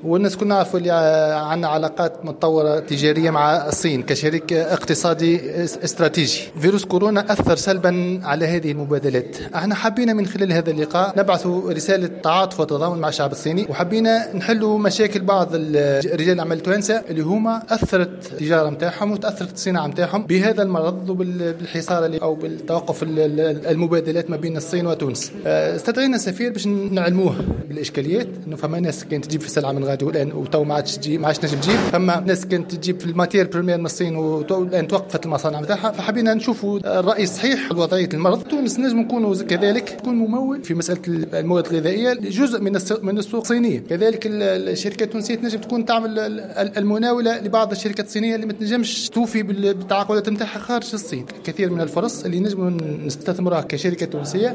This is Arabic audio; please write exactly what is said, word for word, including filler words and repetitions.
والناس كلنا نعرفوا اللي عندنا علاقات متطورة تجارية مع الصين كشريك اقتصادي استراتيجي. فيروس كورونا أثر سلبا على هذه المبادلات. احنا حبينا من خلال هذا اللقاء نبعث رسالة تعاطف وتضامن مع الشعب الصيني، وحبينا نحلوا مشاكل بعض رجال الأعمال التوانسة اللي هما أثرت التجارة متاعهم وتأثرت الصناعة متاعهم بهذا المرض وبالحصار أو بالتوقف المبادلات ما بين الصين وتونس. استدعينا السفير باش نعلموه بالإشكاليات، إنه فما ناس كانت تجيب في السلعة من غادي والآن وتو ما عادش تجيب، ما عادش نجم تجيب. فما ناس كانت تجيب في الماتير بريمير من الصين وتو الآن توقفت المصانع متاعها. فحبينا نشوفوا الرأي الصحيح لوضعية المرض. تونس نجم نكونوا كذلك تكون ممول في مسألة المواد الغذائية جزء من من السوق الصينية. كذلك الشركات التونسية تنجم تكون تعمل المناولة لبعض الشركات الصينية اللي ما تنجمش توفي بالتعاقدات نتاعها خارج الصين. كثير من الفرص اللي نجم نستثمرها كشركة تونسية.